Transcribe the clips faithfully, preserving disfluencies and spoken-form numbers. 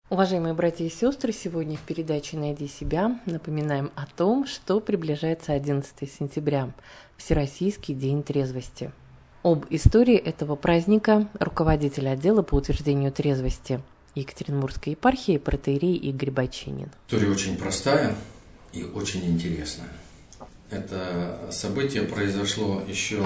Уважаемые братья и сестры, сегодня в передаче «Найди себя» напоминаем о том, что приближается одиннадцатое сентября, Всероссийский день трезвости. Об истории этого праздника руководитель отдела по утверждению трезвости Екатеринбургской епархии протоиерей Игорь Бачинин. История очень простая и очень интересная. Это событие произошло еще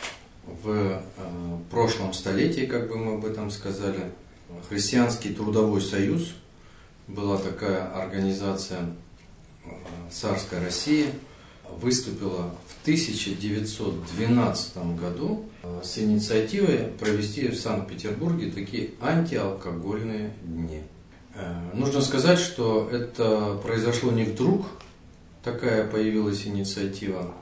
в прошлом столетии, как бы мы об этом сказали. Христианский трудовой союз, была такая организация царской России, выступила в тысяча девятьсот двенадцатом году с инициативой провести в Санкт-Петербурге такие антиалкогольные дни. Нужно сказать, что это произошло не вдруг, такая появилась инициатива,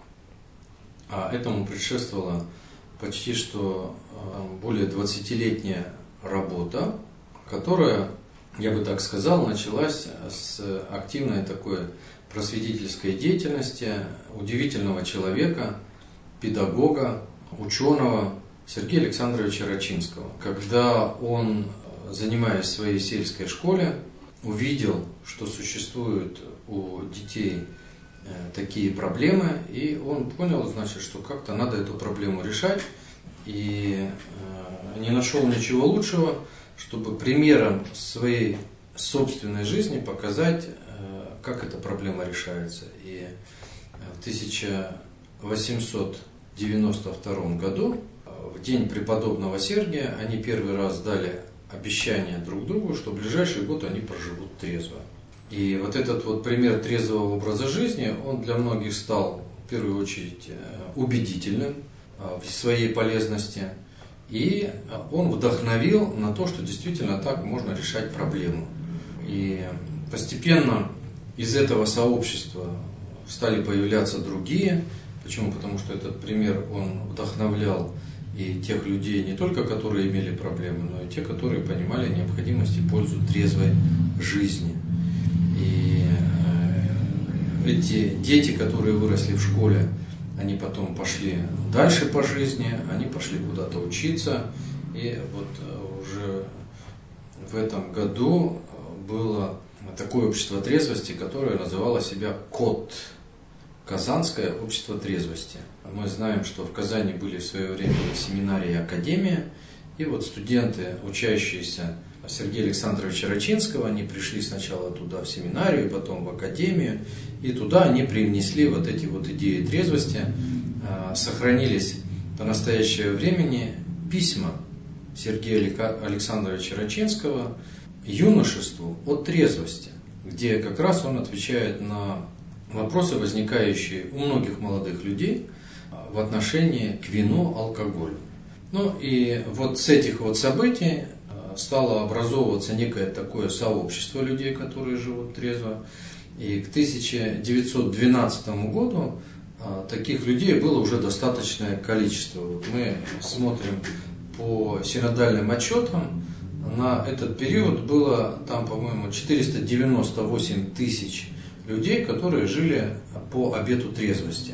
а этому предшествовала почти что более двадцатилетняя работа, которая, я бы так сказал, началась с активной такой просветительской деятельности удивительного человека, педагога, ученого Сергея Александровича Рачинского. Когда он, занимаясь в своей сельской школе, увидел, что существуют у детей такие проблемы, и он понял, значит, что как-то надо эту проблему решать, и не нашел ничего лучшего, чтобы примером своей собственной жизни показать, как эта проблема решается. И в тысяча восемьсот девяносто втором году, в день преподобного Сергия, они первый раз дали обещание друг другу, что в ближайший год они проживут трезво. И вот этот вот пример трезвого образа жизни, он для многих стал в первую очередь убедительным в своей полезности. И он вдохновил на то, что действительно так можно решать проблему. И постепенно из этого сообщества стали появляться другие. Почему? Потому что этот пример, он вдохновлял и тех людей, не только которые имели проблемы, но и те, которые понимали необходимость и пользу трезвой жизни. И эти дети, которые выросли в школе, они потом пошли дальше по жизни, они пошли куда-то учиться. И вот уже в этом году было такое общество трезвости, которое называло себя КОТ, Казанское общество трезвости. Мы знаем, что в Казани были в свое время семинарии и академия. И вот студенты, учащиеся Сергея Александровича Рачинского, они пришли сначала туда в семинарию, потом в академию, и туда они привнесли вот эти вот идеи трезвости. Сохранились до настоящего времени письма Сергея Александровича Рачинского юношеству о трезвости, где как раз он отвечает на вопросы, возникающие у многих молодых людей в отношении к вину, алкоголю. Ну и вот с этих вот событий стало образовываться некое такое сообщество людей, которые живут трезво. И к тысяча девятьсот двенадцатому году таких людей было уже достаточное количество. Вот мы смотрим по синодальным отчетам, на этот период было там, по-моему, четыреста девяносто восемь тысяч людей, которые жили по обету трезвости.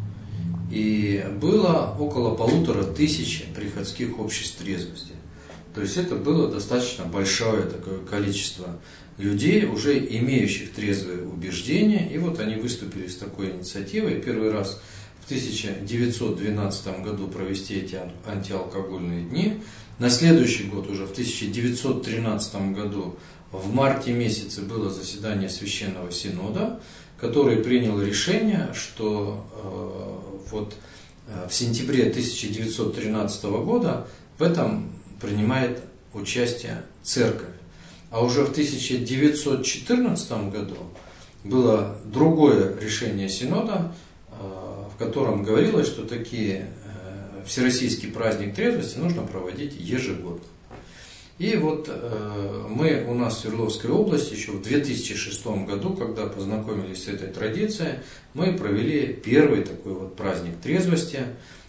И было около полутора тысяч приходских обществ трезвости. То есть это было достаточно большое такое количество людей, уже имеющих трезвые убеждения. И вот они выступили с такой инициативой. Первый раз в тысяча девятьсот двенадцатом году провести эти антиалкогольные дни. На следующий год, уже в тысяча девятьсот тринадцатом году, в марте месяце было заседание Священного Синода, который принял решение, что э, вот э, в сентябре тысяча девятьсот тринадцатого года в этом принимает участие церковь. А уже в тысяча девятьсот четырнадцатом году было другое решение Синода, в котором говорилось, что такие всероссийский праздник трезвости нужно проводить ежегодно. И вот мы у нас в Свердловской области еще в две тысячи шестом году, когда познакомились с этой традицией, мы провели первый такой вот праздник трезвости.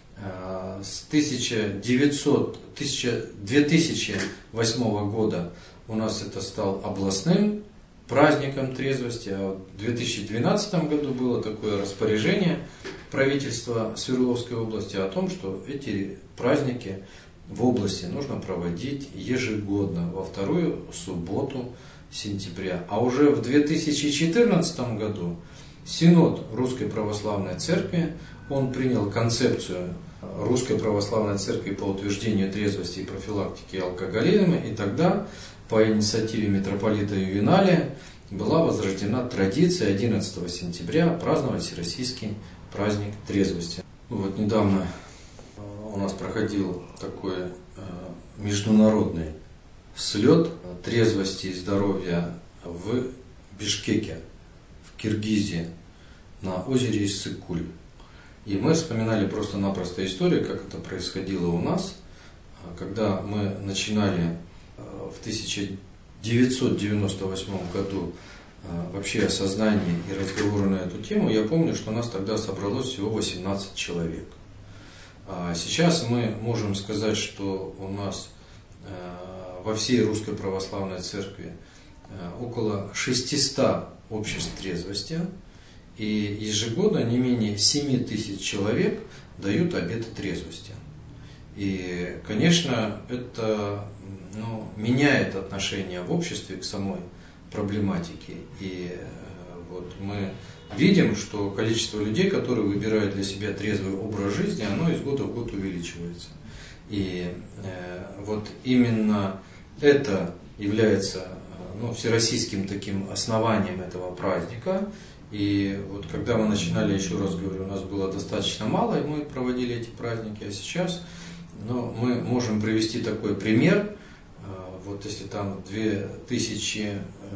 С две тысячи восьмого года у нас это стал областным праздником трезвости, а в две тысячи двенадцатом году было такое распоряжение правительства Свердловской области о том, что эти праздники в области нужно проводить ежегодно, во вторую субботу сентября. А уже в две тысячи четырнадцатом году Синод Русской Православной Церкви, он принял концепцию Русской Православной Церкви по утверждению трезвости и профилактики алкоголизма, и тогда по инициативе митрополита Ювеналия была возрождена традиция одиннадцатого сентября праздновать всероссийский праздник трезвости. Вот недавно у нас проходил такой международный слет трезвости и здоровья в Бишкеке, в Киргизии, на озере Иссык-Куль. И мы вспоминали просто-напросто историю, как это происходило у нас, когда мы начинали в тысяча девятьсот девяносто восьмом году вообще осознание и разговоры на эту тему. Я помню, что у нас тогда собралось всего восемнадцать человек. Сейчас мы можем сказать, что у нас во всей Русской Православной Церкви около шестисот обществ трезвости, и ежегодно не менее семи тысяч человек дают обеты трезвости. И, конечно, это ну, меняет отношение в обществе к самой проблематике. И вот мы видим, что количество людей, которые выбирают для себя трезвый образ жизни, оно из года в год увеличивается. И э, вот именно это является ну, всероссийским таким основанием этого праздника. И вот когда мы начинали, еще раз говорю, у нас было достаточно мало, и мы проводили эти праздники, а сейчас ну, мы можем привести такой пример. Вот если там в две тысячи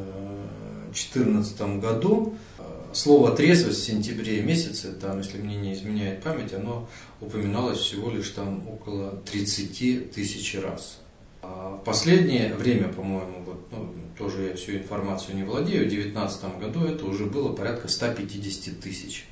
четырнадцатом году слово «трезвость» в сентябре месяце, там, если мне не изменяет память, оно упоминалось всего лишь там около тридцати тысяч раз. А в последнее время, по-моему, вот, ну, тоже я всю информацию не владею, в две тысячи девятнадцатом году это уже было порядка ста пятидесяти тысяч.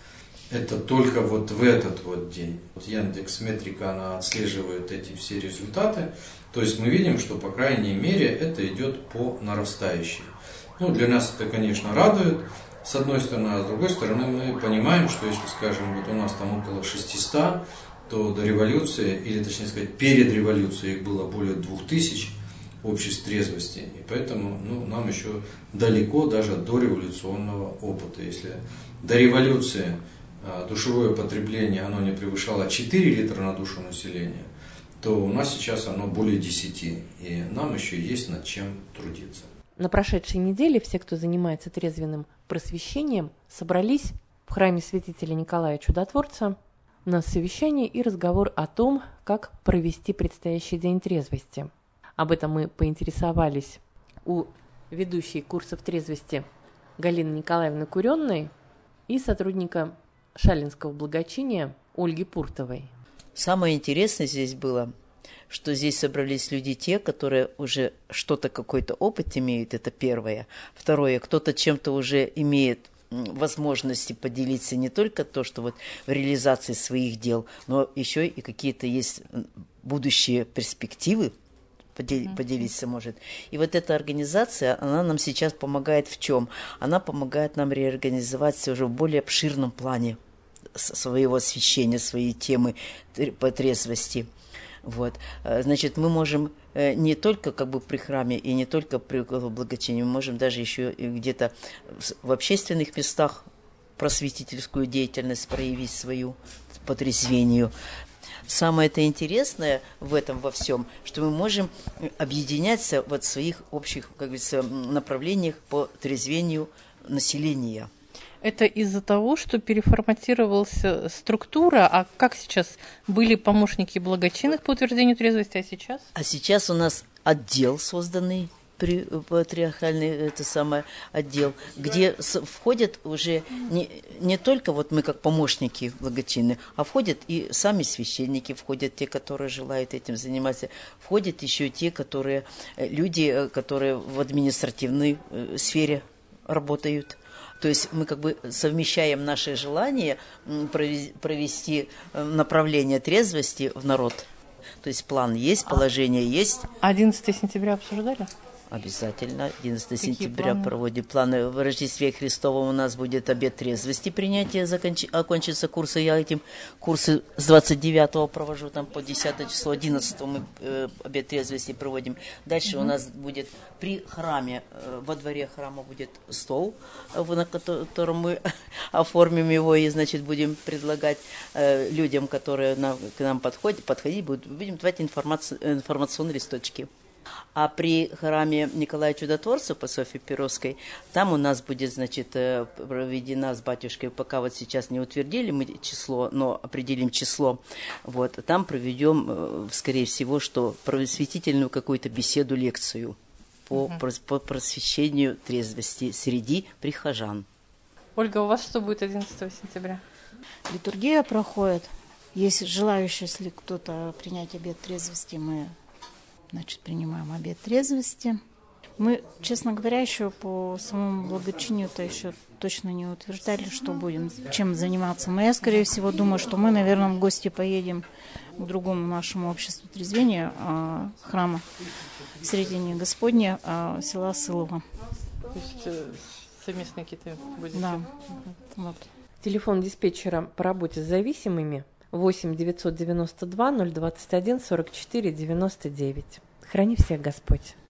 Это только вот в этот вот день. Вот Яндекс.Метрика, она отслеживает эти все результаты. То есть мы видим, что, по крайней мере, это идет по нарастающей. Ну, для нас это, конечно, радует, с одной стороны, а с другой стороны мы понимаем, что если, скажем, вот у нас там около шестисот, то до революции, или точнее сказать, перед революцией их было более двух тысяч обществ трезвости. И поэтому ну, нам еще далеко даже до революционного опыта. Если до революции душевое потребление оно не превышало четыре литра на душу населения, то у нас сейчас оно более десяти, и нам еще есть над чем трудиться. На прошедшей неделе все, кто занимается трезвенным просвещением, собрались в храме святителя Николая Чудотворца на совещание и разговор о том, как провести предстоящий день трезвости. Об этом мы поинтересовались у ведущей курсов трезвости Галины Николаевны Куренной и сотрудника Шалинского благочиния Ольги Пуртовой. Самое интересное здесь было, что здесь собрались люди те, которые уже что-то, какой-то опыт имеют, это первое. Второе, кто-то чем-то уже имеет возможности поделиться не только то, что вот в реализации своих дел, но еще и какие-то есть будущие перспективы, подел- поделиться может. И вот эта организация, она нам сейчас помогает в чем? Она помогает нам реорганизоваться уже в более обширном плане своего освещения, своей темы по трезвости. Вот. Значит, мы можем не только как бы при храме и не только при благочинии, мы можем даже еще и где-то в общественных местах просветительскую деятельность проявить свою по трезвению. Самое это интересное в этом во всем, что мы можем объединяться вот в своих общих, как говорится, направлениях по трезвению населения. Это из-за того, что переформатировалась структура, а как сейчас были помощники благочинных по утверждению трезвости, а сейчас? А сейчас у нас отдел созданный, при, патриархальный это самое отдел, где с, входят уже не, не только вот мы как помощники благочинные, а входят и сами священники, входят те, которые желают этим заниматься, входят еще те, которые люди, которые в административной сфере работают. То есть мы как бы совмещаем наше желание провести направление трезвости в народ. То есть план есть, положение есть. одиннадцатого сентября обсуждали? Обязательно. одиннадцатого Какие сентября планы? проводим планы. В Рождестве Христовом у нас будет обед трезвости, принятие, законч... окончатся курсы. Я этим курсы с двадцать девятого провожу, там по десятое число, одиннадцатого мы э, обед трезвости проводим. Дальше угу. у нас будет при храме, э, во дворе храма будет стол, э, на котором мы оформим его и, значит, будем предлагать э, людям, которые на, к нам подходят, подходить, будут, будем давать информаци... информационные листочки. А при храме Николая Чудотворца по Софье Перовской, там у нас будет, значит, проведена с батюшкой, пока вот сейчас не утвердили мы число, но определим число, вот, там проведем, скорее всего, что просветительную какую-то беседу, лекцию по, угу. по просвещению трезвости среди прихожан. Ольга, у вас что будет одиннадцатого сентября? Литургия проходит. Есть желающие, если кто-то принять обет трезвости, мы... Значит, принимаем обет трезвости. Мы, честно говоря, еще по самому благочинию-то еще точно не утверждали, что будем, чем заниматься. Но я, скорее всего, думаю, что мы, наверное, в гости поедем к другому нашему обществу трезвения, храма Сретения Господня, села Сылово. То есть совместные какие-то будете? Да. Угу. Вот. Телефон диспетчера по работе с зависимыми восемь девятьсот девяносто два ноль двадцать один сорок четыре девяносто девять. Храни всех Господь.